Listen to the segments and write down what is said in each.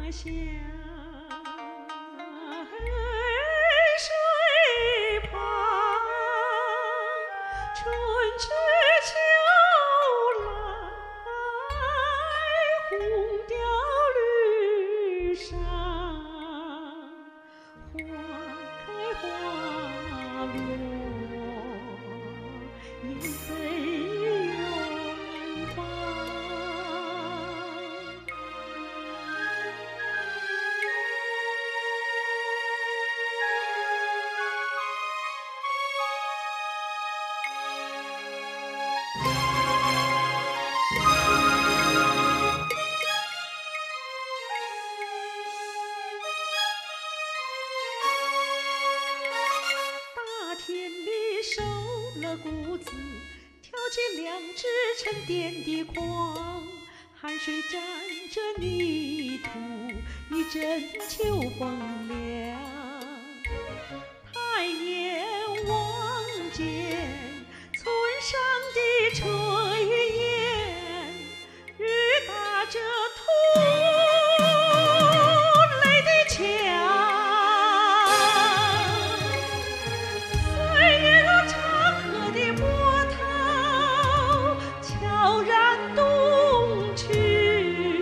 下水旁，春去秋来，红雕绿纱，花开花落，雁飞远方。大田里收了谷子，挑起两只沉甸的筐，汗水沾着泥土，一阵秋风凉。抬眼望见村上的炊烟，日打着土垒的墙。岁月让长河的波涛悄然东去，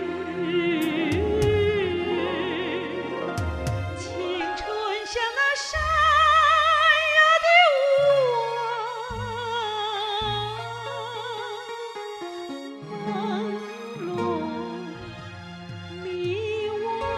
青春像那山崖的雾朦胧迷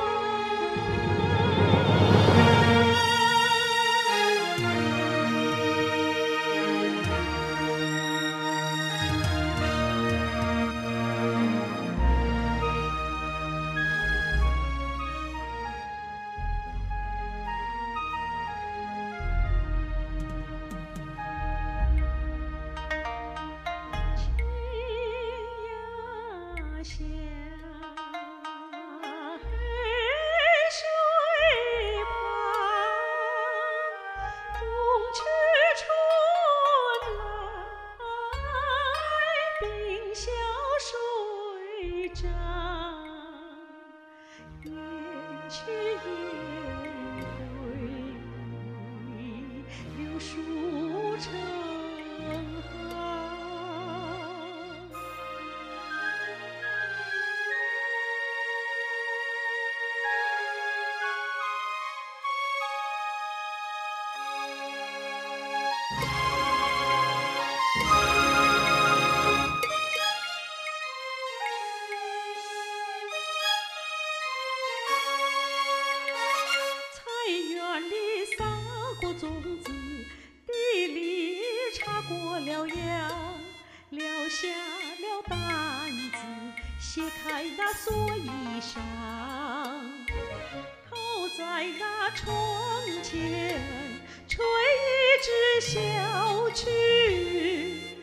天涯下水旁，冬去春来，冰消水涨，雁去雁归，柳树成行。菜园里撒过种子，地里插过了秧，撂下了担子，卸开那蓑衣裳，靠在那窗前吹一支小曲。